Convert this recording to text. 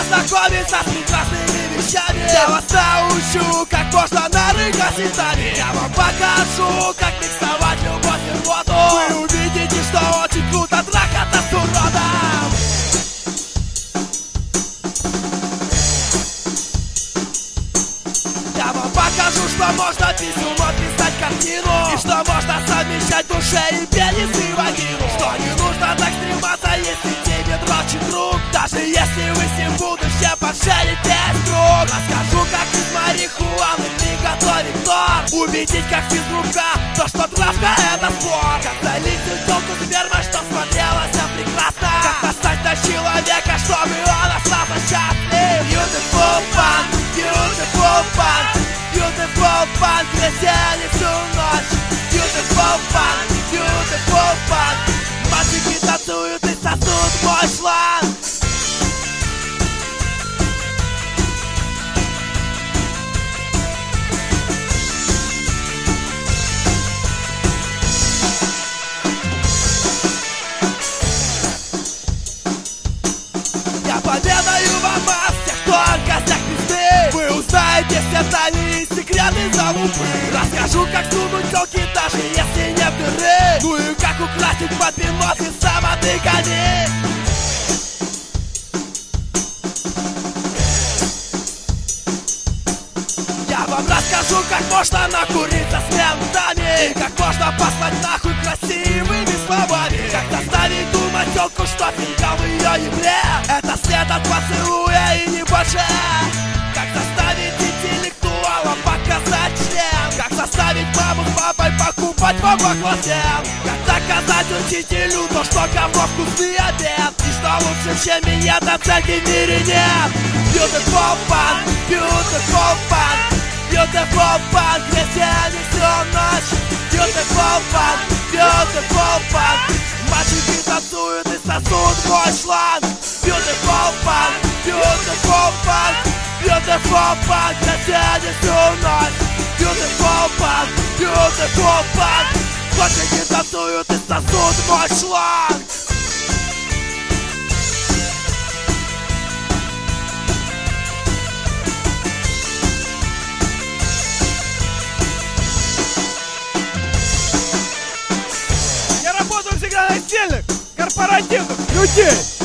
познакомиться с прекрасными вещами. Я вас научу, как можно нарыгать ситами. Я вам покажу, как миксовать любовь и воду. Вы увидите, что очень круто трахаться с уродом. Я вам покажу, что можно безумно писать картину. И что можно совмещать в душе и пенис и вагину. Что не нужно так стрематься, если тебе дрочит друг. Даже если вы с ним в будущем пошарите друг. Расскажу, как из марихуаны приготовить торт. Увидеть, как физрука, то, что травка это спорт. Как залить телку спермой, что смотрелось прекрасно. Как достать до человека, чтобы он остался счастлив. Beautiful fun, beautiful fun, beautiful fun, где сели всю ночь. Beautiful fun, beautiful fun. Мальчики танцуют и сосут мой шланг. Поведаю вам о всех тонкостях пизды. Вы узнаете все тайны и секреты залупы. Расскажу, как сунуть телки, даже если нет дыры. Ну и как украсить подпинок и самодыхание. Я вам расскажу, как можно накуриться с ментами. И как можно послать нахуй красивыми словами. Как заставить думать телку, что фингал в ее ебле это след от поцелуя и не больше. Как заставить интеллектуала показать член. Как заставить маму с папой покупать вам баклажан. Как доказать учителю то, что говно вкусный обед. И что лучше, чем минет, оценки в мире нет. Beautiful fun, beautiful fun, beautiful fun, где тянет всю ночь. Beautiful fun, beautiful fun. Мальчики танцуют и сосут мой шланг. Beautiful fun, beautiful fun, beautiful fun, где тянет всю ночь. Beautiful fun, beautiful fun. Мальчики танцуют и сосут мой шланг. Я работаю всегда на сильных, корпоративных людей.